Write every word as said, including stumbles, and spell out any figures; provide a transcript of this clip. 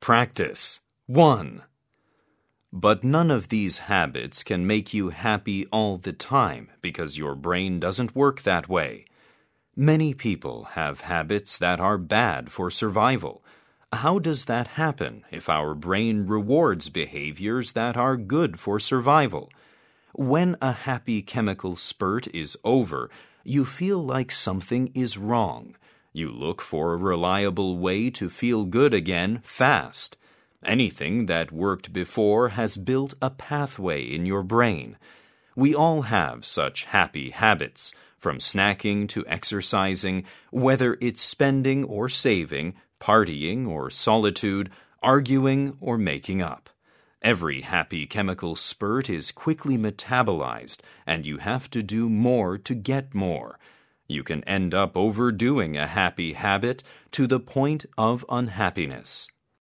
Practice. one. But none of these habits can make you happy all the time because your brain doesn't work that way. Many people have habits that are bad for survival. How does that happen if our brain rewards behaviors that are good for survival? When a happy chemical spurt is over, you feel like something is wrong. You look for a reliable way to feel good again fast. Anything that worked before has built a pathway in your brain. We all have such happy habits, from snacking to exercising, whether it's spending or saving, partying or solitude, arguing or making up. Every happy chemical spurt is quickly metabolized, and you have to do more to get more. You can end up overdoing a happy habit to the point of unhappiness.